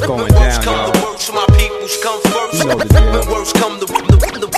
going down, y'all. The worst, my peoples come first. You know the deal. When worst come the worst.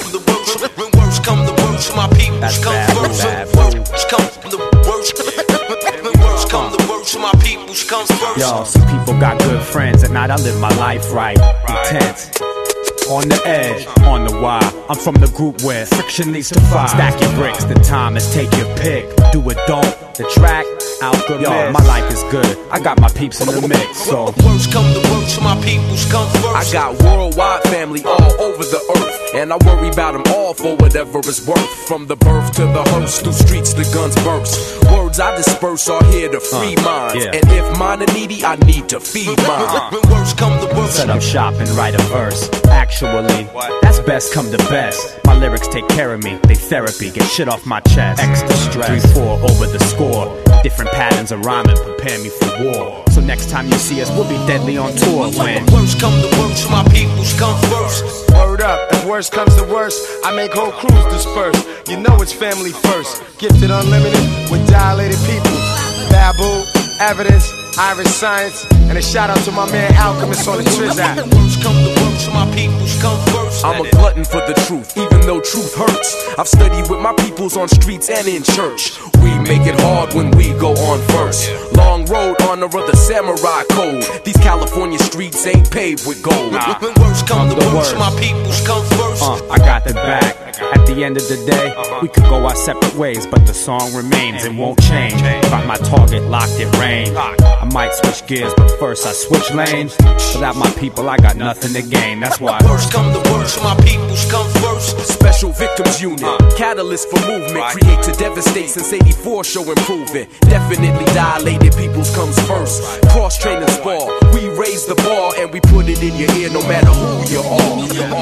When worst come the worst, my peoples come first. Worst come the worst. When worst come the worst, my peoples come first. Yo, some people got good friends. At night I live my life right. Intense. On the edge, on the wire. I'm from the group where friction leads to fire. Stack your bricks, the time is take your pick. Do it, don't. The track, Alchemist. Yo, my life is good. I got my peeps in the mix, so. Worst come the worst, my peoples come first. I got worldwide family all over the earth, and I worry about them all for whatever it's worth. From the birth to the hearse, through streets the guns burst. Words I disperse are here to free minds, and if mine are needy, I need to feed mine. When worst come the worst. Set up shop and write a verse. Actually, that's best come to best. My lyrics take care of me, they therapy, get shit off my chest. Extra stress, 3-4 over the score. Different patterns of rhyming prepare me for war. So next time you see us, we'll be deadly on tour. When worst come the worst, my peoples come first. Word up, if worst comes to worst, I make whole crews disperse. You know it's family first. Gifted unlimited with dilated people. Babu, Evidence, Irish Science, and a shout out to my man Alchemist on the Triz app. Worst come the worst, my peoples come first. I'm a glutton for the truth, even though truth hurts. I've studied with my peoples on streets and in church. We make it hard when we go on first. Long road, honor of the samurai code. These California streets ain't paved with gold. When worst come the worst, my peoples come first. I got the back. At the end of the day, we could go our separate ways, but the song remains, it won't change. Got my target locked in range. I might switch gears, but first I switch lanes. Without my people, I got nothing to gain. That's why worst come the worst, my peoples come first. Special Victims Unit, catalyst for movement, create to devastate. Since '84, show improvement. Definitely dilated peoples comes first. Cross train and spar, we raise the bar and we put it in your ear, no matter who you are.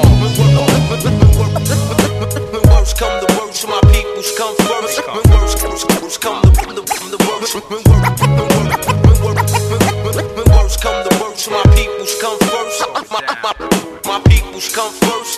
When worst come the worst, my peoples come first. When worst come the worst. When worst come the worst, my peoples come first. My peoples come first.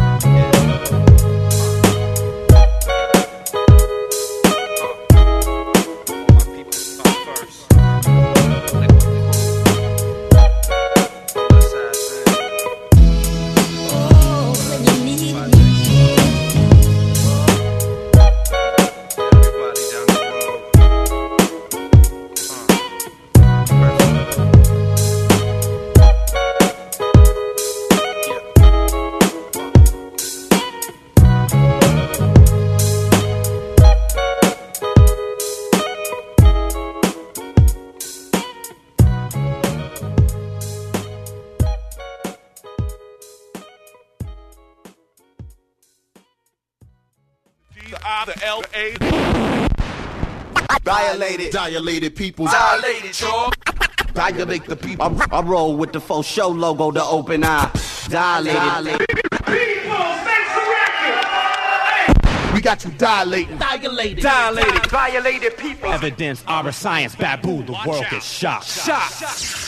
Dilated people. Dilated, y'all. Dilate the people. I roll with the faux show logo, the open eye. Dilated. We got you dilating. Dilated people. Evidence, Irish Science, Babu, the world is shocked.